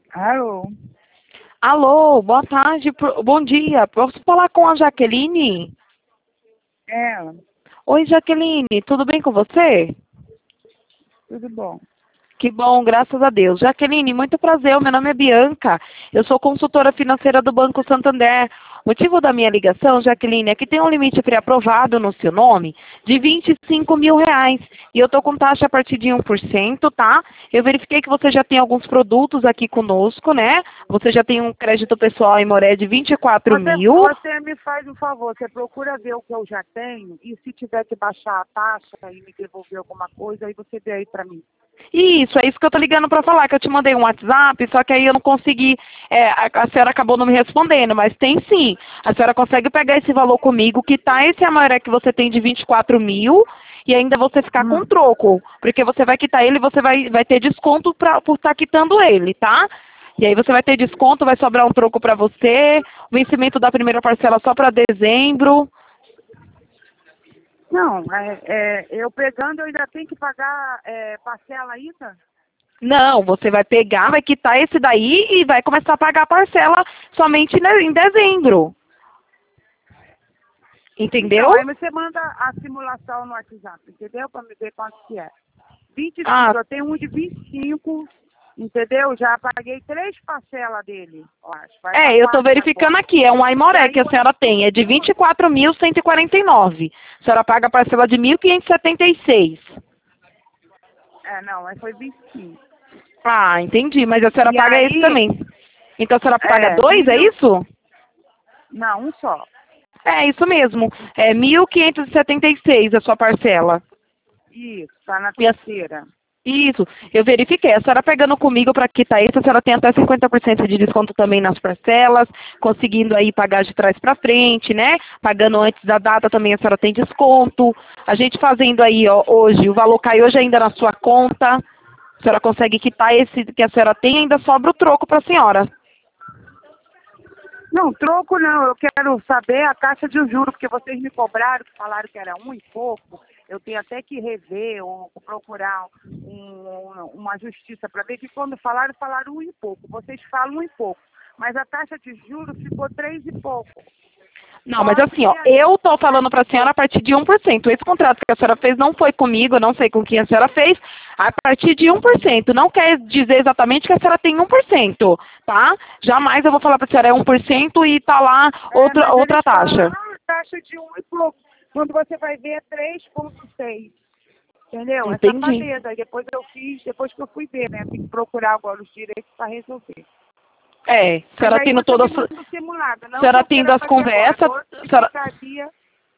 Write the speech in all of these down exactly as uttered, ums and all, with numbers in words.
Alô? Alô, boa tarde, pro- bom dia. Posso falar com a Jaqueline? Ela, Oi, Jaqueline, tudo bem com você? tudo bom? Que bom, graças a Deus. Jaqueline, muito prazer, meu nome é Bianca. Eu sou consultora financeira do Banco Santander. O motivo da minha ligação, Jaqueline, é que tem um limite pré-aprovado no seu nome de vinte e cinco mil reais. E eu estou com taxa a partir de um por cento, tá? Eu verifiquei que você já tem alguns produtos aqui conosco, né? Você já tem um crédito pessoal em Moré de vinte e quatro Você, mil. você me faz um favor, você procura ver o que eu já tenho e se tiver que baixar a taxa e me devolver alguma coisa, aí você vê aí pra mim. Isso, é isso que eu tô ligando para falar, que eu te mandei um WhatsApp, só que aí eu não consegui, é, a, a senhora acabou não me respondendo, mas tem sim. A senhora consegue pegar esse valor comigo, quitar esse amaré que você tem de vinte e quatro mil e ainda você ficar com Hum. troco, porque você vai quitar ele e você vai, vai ter desconto pra, por estar quitando ele, tá? E aí você vai ter desconto, vai sobrar um troco para você, o vencimento da primeira parcela só para dezembro. Não, é, é, eu pegando eu ainda tenho que pagar é, parcela ainda? Não, você vai pegar, vai quitar esse daí e vai começar a pagar a parcela somente ne- em dezembro. Então, Entendeu? aí você manda a simulação no WhatsApp, entendeu? Pra me ver quanto que é. vinte e cinco, Ah, eu tenho um de vinte e cinco, entendeu? Já paguei três parcelas dele, eu acho. Vai pra é, eu estou quarta verificando agora. aqui, é um E Aimoré aí que a eu senhora tem, é de vinte e quatro mil cento e quarenta e nove. A senhora paga a parcela de mil quinhentos e setenta e seis. É, não, aí foi vinte e cinco. Ah, entendi, mas a senhora E paga esse aí, também. Então a senhora paga é, dois, é mil, isso? não, um só. É, isso mesmo. É mil quinhentos e setenta e seis a sua parcela. Isso, tá na E a terceira. Isso, eu verifiquei. A senhora pegando comigo para quitar isso, a senhora tem até cinquenta por cento de desconto também nas parcelas, conseguindo aí pagar de trás para frente, né? Pagando antes da data também a senhora tem desconto. A gente fazendo aí, ó, hoje, o valor cai hoje ainda na sua conta. A senhora consegue quitar esse que a senhora tem e ainda sobra o troco para a senhora. Não, troco não, eu quero saber a taxa de juros, porque vocês me cobraram, que falaram que era um e pouco. Eu tenho até que rever ou procurar um- uma justiça para ver que quando falaram, falaram um e pouco. Vocês falam um e pouco. Mas a taxa de juros ficou três e pouco. Não, mas Só assim, que ó, aí eu tô falando para a senhora a partir de um por cento. Esse contrato que a senhora fez não foi comigo, eu não sei com quem a senhora fez, a partir de um por cento. Não quer dizer exatamente que a senhora tem um por cento, tá? Jamais eu vou falar para a senhora é um por cento e tá lá É, outra, mas outra eles falam, taxa. ah, taxa de um e pouco. Quando você vai ver é três vírgula seis. Entendeu? É Entendi. safadeza. Aí depois eu fiz, depois que eu fui ver, né? Tem que procurar agora os direitos para resolver. É, a Mas senhora aí tendo você toda a me sua- manda o simulado. a Não que senhora eu tendo queira as fazer agora. conversas, Quanto a que senhora, ficaria?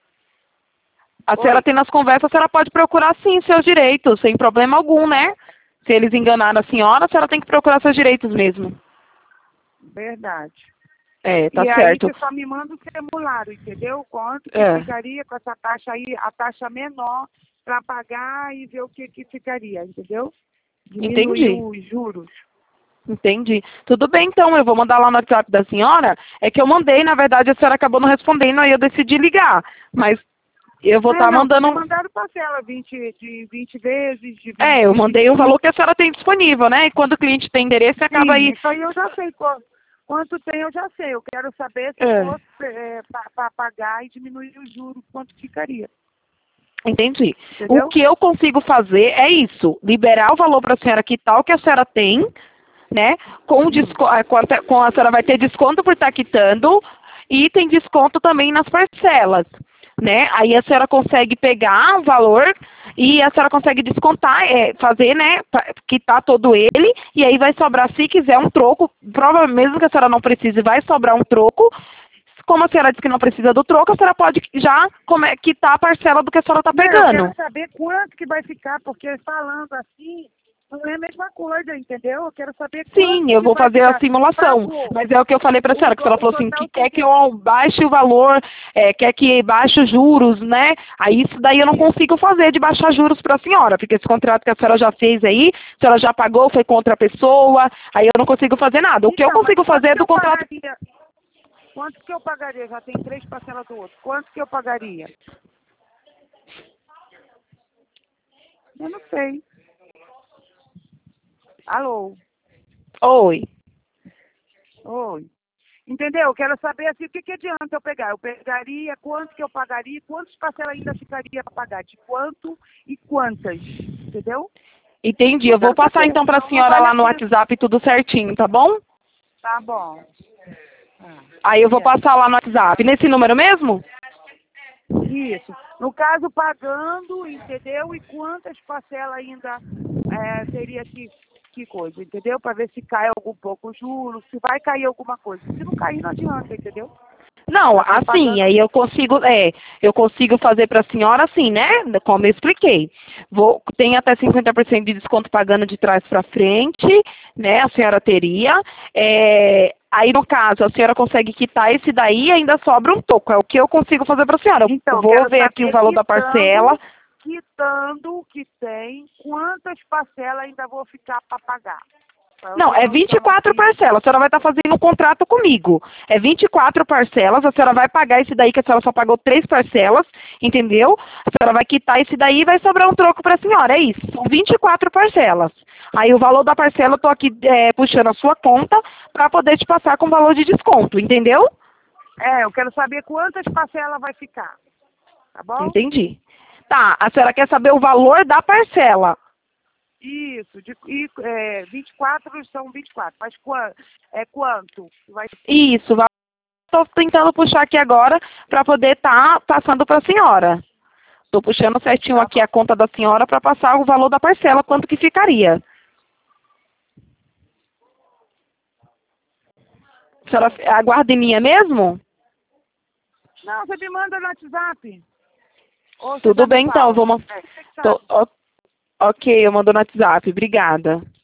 a senhora Oi, tendo as conversas, a senhora pode procurar sim seus direitos, sem problema algum, né? Se eles enganaram a senhora, a senhora tem que procurar seus direitos mesmo. verdade. É, tá E aí certo. você só me manda o simulado, entendeu? Quanto que É, ficaria com essa taxa aí, a taxa menor, para pagar e ver o que, que ficaria, entendeu? Diminuir entendi. os juros. Entendi. Tudo bem, então, eu vou mandar lá no WhatsApp da senhora. É que eu mandei, na verdade, a senhora acabou não respondendo, aí eu decidi ligar. Mas eu vou É, estar não, vocês me mandando. mandaram parcela vinte, de vinte vezes, de É, eu vinte, vinte mandei o e valor cinco. que a senhora tem disponível, né? E quando o cliente tem endereço, acaba Sim, aí. isso aí eu já sei. Qu- Quanto tem, eu já sei. Eu quero saber se É, fosse para pagar e diminuir os juros, quanto ficaria. entendi. O Entendeu? que eu consigo fazer é isso: liberar o valor para a senhora quitar o que a senhora tem, né? Com, o Hum. desco- a, com, a, com a senhora vai ter desconto por estar quitando e tem desconto também nas parcelas, né? Aí a senhora consegue pegar o valor e a senhora consegue descontar, é, fazer, né? pa- Quitar todo ele e aí vai sobrar, se quiser, um troco. Provavelmente, mesmo que a senhora não precise, vai sobrar um troco. Como a senhora disse que não precisa do troco, a senhora pode já come- quitar a parcela do que a senhora está Não, eu pegando. quero saber quanto que vai ficar, porque falando assim, não é a mesma coisa, entendeu? Eu quero saber Sim, quanto eu que vou vai fazer a ficar. simulação. Pagou. Mas é o que eu falei para a O, senhora, que a to- senhora o falou assim, que total quer que seria. eu baixe o valor, é, quer que baixe os juros, né? Aí isso daí eu não Isso. consigo fazer de baixar juros para a senhora, porque esse contrato que a senhora já fez aí, a senhora já pagou, foi contra a pessoa, aí eu não consigo fazer nada. O que eu Então, mas consigo fazer quanto é que do eu contrato. pagaria? Quanto que eu pagaria? Já tem três parcelas do outro. Quanto que eu pagaria? Eu não sei. Alô? Oi. Oi. Entendeu? Eu quero saber assim, o que, que adianta eu pegar? Eu pegaria, quanto que eu pagaria, quantas parcelas ainda ficaria para pagar, de quanto e quantas, entendeu? Entendi. Eu Eu vou quero passar saber, então para a senão não senhora vale lá a no pena. WhatsApp tudo certinho, tá bom? Tá bom. Ah, Aí eu vou é. passar lá no WhatsApp. Nesse número mesmo? Isso. No caso, pagando, entendeu? E quantas parcelas ainda é, teria que, que coisa, entendeu? Para ver se cai algum pouco o juro, se vai cair alguma coisa. Se não cair, não adianta, entendeu? Não, Eu estou assim, pagando. aí eu consigo, é, eu consigo fazer para a senhora assim, né? Como eu expliquei. Vou, tem até cinquenta por cento de desconto pagando de trás para frente, né? A senhora teria. É, aí, no caso, a senhora consegue quitar esse daí e ainda sobra um pouco. É o que eu consigo fazer para a senhora. Eu Então, eu vou quero ver aqui o saber, valor da parcela. quitando, quitando o que tem, quantas parcelas ainda vou ficar para pagar. Para eu Não, ter é vinte e noção quatro aqui. parcelas. A senhora vai estar fazendo um contrato comigo. É vinte e quatro parcelas. A senhora vai pagar esse daí, que a senhora só pagou três parcelas, entendeu? A senhora vai quitar esse daí e vai sobrar um troco para a senhora. É isso. São vinte e quatro parcelas. Aí o valor da parcela eu estou aqui é, puxando a sua conta para poder te passar com valor de desconto, entendeu? É, eu quero saber quantas parcelas vai ficar. Tá bom? Entendi. Tá, a senhora quer saber o valor da parcela. Isso, de, e, é, vinte e quatro são vinte e quatro. Mas qua, é quanto vai ser? Isso, estou tentando puxar aqui agora para poder estar passando para a senhora. Estou puxando certinho Tá aqui bom. a conta da senhora para passar o valor da parcela, quanto que ficaria. A senhora aguarda em minha mesmo? Não, você me manda no WhatsApp. Ou você já Tudo me bem então, fala. vamos... É, você que Tô, sabe. ó- ok, eu mando no WhatsApp, obrigada.